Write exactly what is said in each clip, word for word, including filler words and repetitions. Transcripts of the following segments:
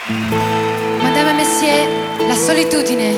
Madame et Messieurs, la solitudine.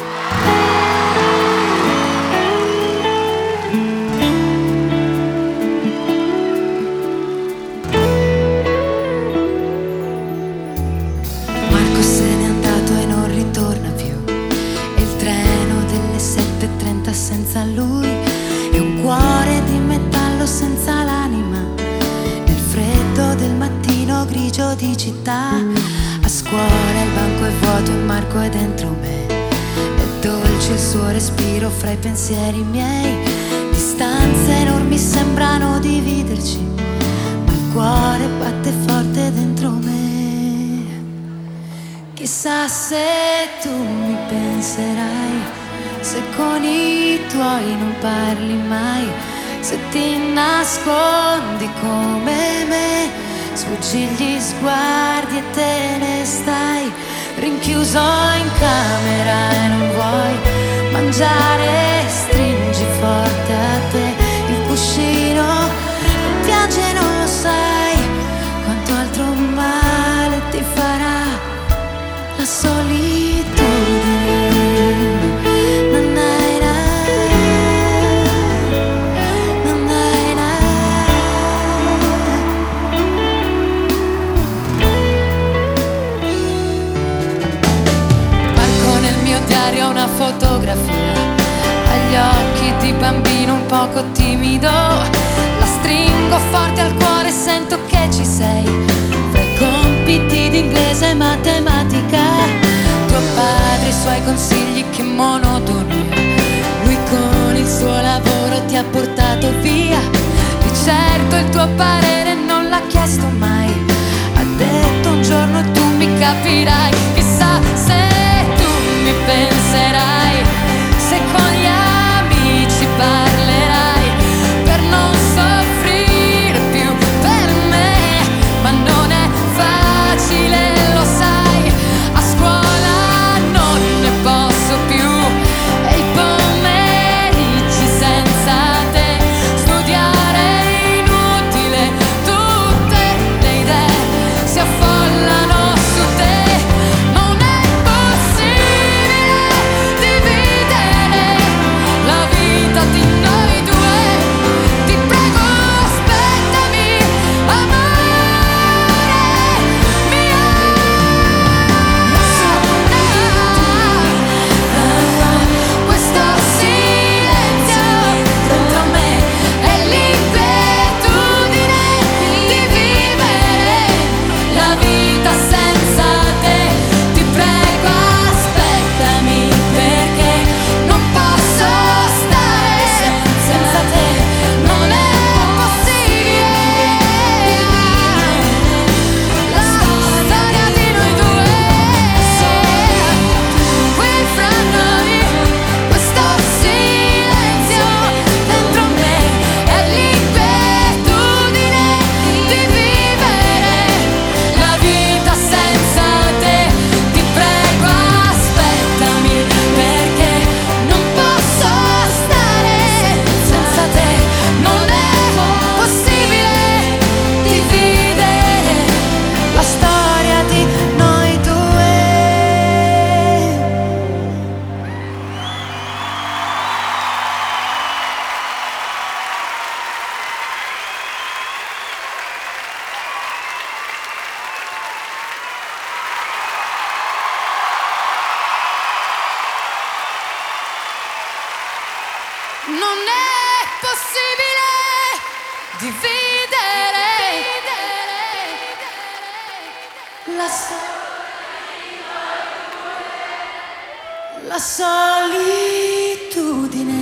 Marco se n'è andato e non ritorna più. E il treno delle sette e trenta senza lui. E un cuore di metallo senza l'anima. Nel freddo del mattino grigio di città. A scuola il banco è vuoto e Marco è dentro me. È dolce il suo respiro fra i pensieri miei. Distanze enormi sembrano dividerci, ma il cuore batte forte dentro me. Chissà se tu mi penserai, se con i tuoi non parli mai, se ti nascondi come me, sfuggi gli sguardi e te ne stai rinchiuso in camera e non vuoi mangiare, stringi forte a te il cuscino e piangi e non lo sai quanto altro male ti farà la solitudine. Una fotografia agli occhi di bambino un poco timido, la stringo forte al cuore e sento che ci sei. Fra i compiti di inglese e matematica, tuo padre, i suoi consigli, che monotonia. Lui con il suo lavoro ti ha portato via. Di certo il tuo parere non l'ha chiesto mai. Ha detto un giorno tu mi capirai. Chissà se mi penserai, se con gli amici parlerai, per non soffrire più per me, ma non è facile, lo sai, a scuola non ne posso più, e i pomeriggi senza te, studiare è inutile, tutte le idee si affollano su te. Di noi due, ti prego aspettami, amore mio. Questo silenzio dentro me è l'inquietudine di vivere la vita senza te. Ti prego aspettami perché non posso stare senza te, non è possibile. La storia di noi due, qui fra noi, questo silenzio dentro me è l'inquietudine di vivere la vita senza te. Ti prego aspettami perché non posso stare senza te, non è possibile dividere la storia di noi due. Non è possibile dividere la so- la solitudine.